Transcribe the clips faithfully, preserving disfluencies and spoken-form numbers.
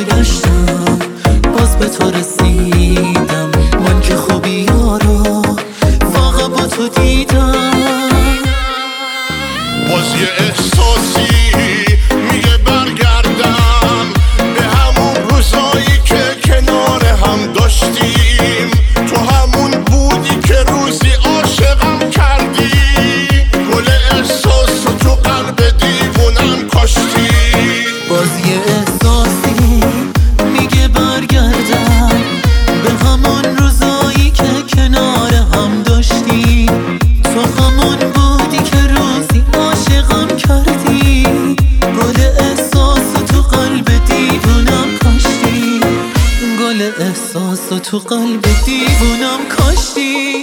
داشتم باز به تو رسیدم، من که خوبی ها رو واقعا با تو دیدم. باز یه احساسی میگه برگردم به همون روزایی که کنار هم داشتیم. تو همون بودی که روزی عاشقم کردی، گل احساس تو قلب دیوونم کاشتی. باز یه احساسی میگه برگردم به همون روزایی که کنار هم داشتیم. تو همون بودی که روزی عاشقم کردی، گل احساس تو قلب دیوونم کاشتی. گل احساس تو قلب دیوونم کاشتی.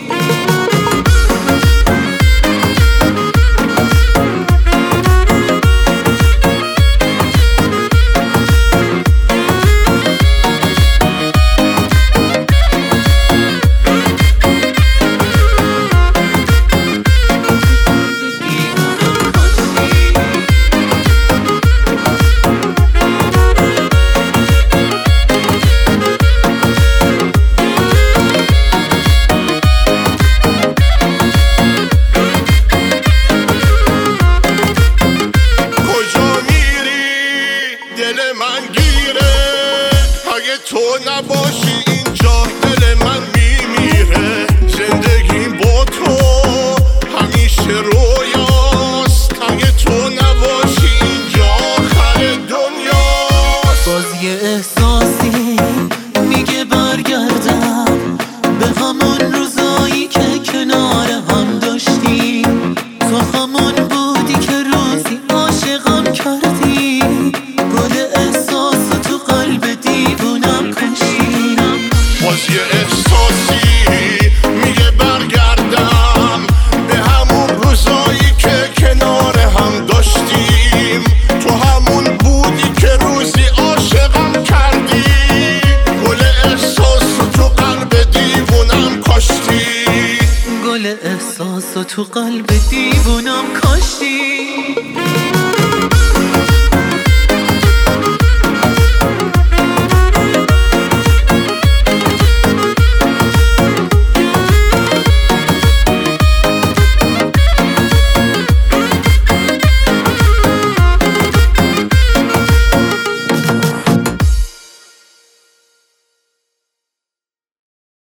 اگه تو نباشی اینجا دل من میمیره. زندگی با تو همیشه رویاست، اگه تو نباشی اینجا آخر دنیاست. باز یه احساسی میگه برگردم به همون روزایی که کنار هم داشتیم. تو همون بودی که روزی عاشقم کردی، گل احساس تو قلب دیوونم کاشتی. باز یه احساسی میگه برگردم به همون روزایی که کنار هم داشتیم. تو همون بودی که روزی عاشقم کردی، گل احساس تو قلب دیوونم کاشتی. گل احساس تو قلب دیوونم